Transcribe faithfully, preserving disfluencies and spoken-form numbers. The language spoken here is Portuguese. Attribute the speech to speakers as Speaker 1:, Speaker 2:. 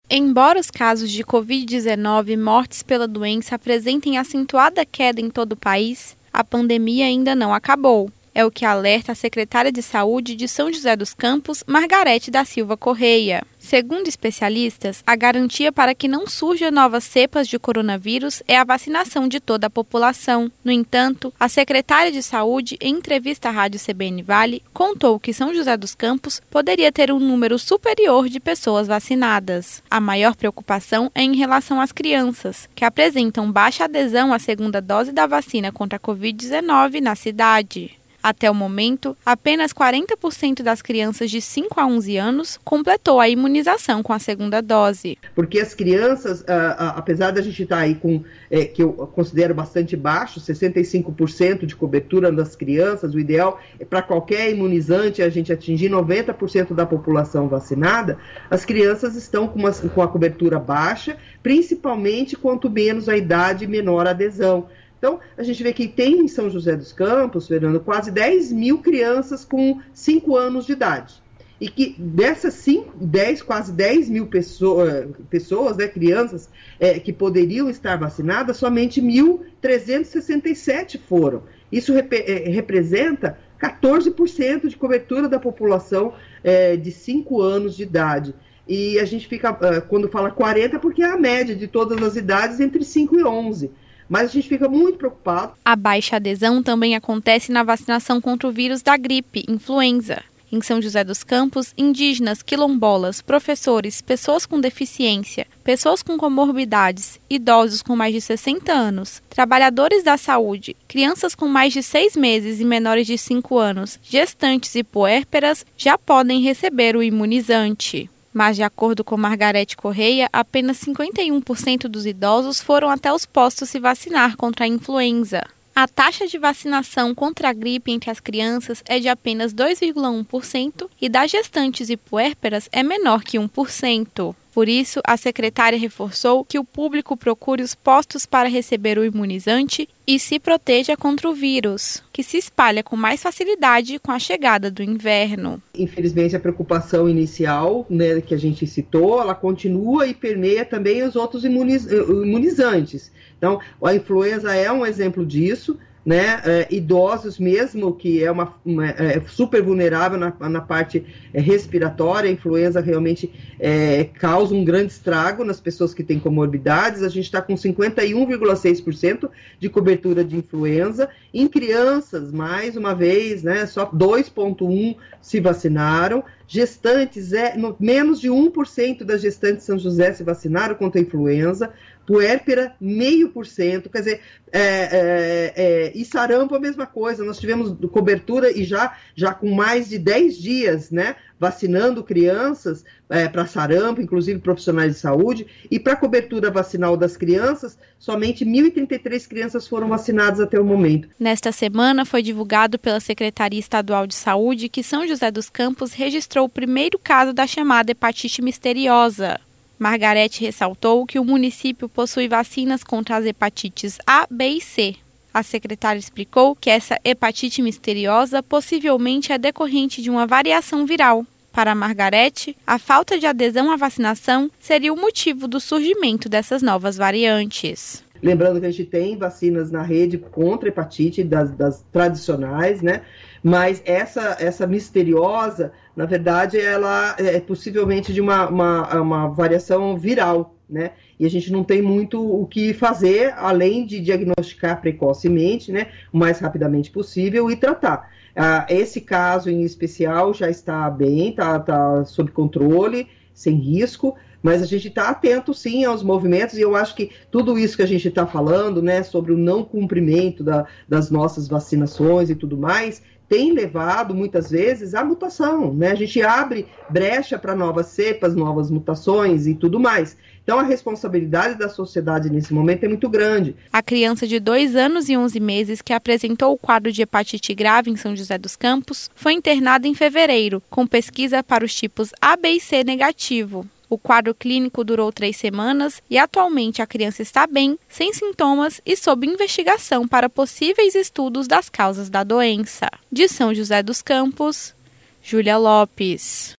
Speaker 1: Embora os casos de covid dezenove e mortes pela doença apresentem acentuada queda em todo o país, a pandemia ainda não acabou. É o que alerta a secretária de Saúde de São José dos Campos, Margarete da Silva Correia. Segundo especialistas, a garantia para que não surjam novas cepas de coronavírus é a vacinação de toda a população. No entanto, a secretária de Saúde, em entrevista à Rádio C B N Vale, contou que São José dos Campos poderia ter um número superior de pessoas vacinadas. A maior preocupação é em relação às crianças, que apresentam baixa adesão à segunda dose da vacina contra a covid dezenove na cidade. Até o momento, apenas quarenta por cento das crianças de cinco a onze anos completou a imunização com a segunda dose.
Speaker 2: Porque as crianças, apesar da gente estar aí com, é, que eu considero bastante baixo, sessenta e cinco por cento de cobertura das crianças, o ideal é para qualquer imunizante a gente atingir noventa por cento da população vacinada, as crianças estão com, uma, com a cobertura baixa, principalmente quanto menos a idade, menor a adesão. Então, a gente vê que tem em São José dos Campos, Fernando, quase dez mil crianças com cinco anos de idade. E que dessas cinco, dez, quase dez mil pessoas, pessoas né, crianças, é, que poderiam estar vacinadas, somente mil trezentos e sessenta e sete foram. Isso rep- é, representa quatorze por cento de cobertura da população é, de cinco anos de idade. E a gente fica, quando fala quarenta, porque é a média de todas as idades entre cinco e onze. Mas a gente fica muito preocupado.
Speaker 1: A baixa adesão também acontece na vacinação contra o vírus da gripe, influenza. Em São José dos Campos, indígenas, quilombolas, professores, pessoas com deficiência, pessoas com comorbidades, idosos com mais de sessenta anos, trabalhadores da saúde, crianças com mais de seis meses e menores de cinco anos, gestantes e puérperas já podem receber o imunizante. Mas, de acordo com Margarete Correia, apenas cinquenta e um por cento dos idosos foram até os postos se vacinar contra a influenza. A taxa de vacinação contra a gripe entre as crianças é de apenas dois vírgula um por cento e das gestantes e puérperas é menor que um por cento. Por isso, a secretária reforçou que o público procure os postos para receber o imunizante e se proteja contra o vírus, que se espalha com mais facilidade com a chegada do inverno.
Speaker 2: Infelizmente, a preocupação inicial, né, que a gente citou, ela continua e permeia também os outros imuniz- imunizantes. Então, a influenza é um exemplo disso. Né, é, idosos mesmo, que é, uma, uma, é super vulnerável na, na parte é, respiratória, a influenza realmente é, causa um grande estrago nas pessoas que têm comorbidades. A gente está com cinquenta e um vírgula seis por cento de cobertura de influenza. Em crianças, mais uma vez, né, só dois vírgula um por cento se vacinaram. Gestantes, é, no, menos de um por cento das gestantes de São José se vacinaram contra a influenza. Puérpera, meio por cento, quer dizer, é, é, é, e sarampo a mesma coisa, nós tivemos cobertura e já, já com mais de dez dias, né, vacinando crianças é, para sarampo, inclusive profissionais de saúde, e para a cobertura vacinal das crianças, somente mil e trinta e três crianças foram vacinadas até o momento.
Speaker 1: Nesta semana foi divulgado pela Secretaria Estadual de Saúde que São José dos Campos registrou o primeiro caso da chamada hepatite misteriosa. Margarete ressaltou que o município possui vacinas contra as hepatites A, B e C. A secretária explicou que essa hepatite misteriosa possivelmente é decorrente de uma variação viral. Para Margarete, a falta de adesão à vacinação seria o motivo do surgimento dessas novas variantes.
Speaker 2: Lembrando que a gente tem vacinas na rede contra hepatite, das, das tradicionais, né? Mas essa, essa misteriosa, na verdade, ela é possivelmente de uma, uma, uma variação viral, né? E a gente não tem muito o que fazer, além de diagnosticar precocemente, né? O mais rapidamente possível e tratar. Ah, esse caso em especial já está bem, está tá sob controle, sem risco, mas a gente está atento sim aos movimentos e eu acho que tudo isso que a gente está falando, né, sobre o não cumprimento da, das nossas vacinações e tudo mais, tem levado muitas vezes à mutação, né? A gente abre brecha para novas cepas, novas mutações e tudo mais. Então a responsabilidade da sociedade nesse momento é muito grande.
Speaker 1: A criança de dois anos e onze meses que apresentou o quadro de hepatite grave em São José dos Campos foi internada em fevereiro, com pesquisa para os tipos A, B e C negativo. O quadro clínico durou três semanas e atualmente a criança está bem, sem sintomas e sob investigação para possíveis estudos das causas da doença. De São José dos Campos, Júlia Lopes.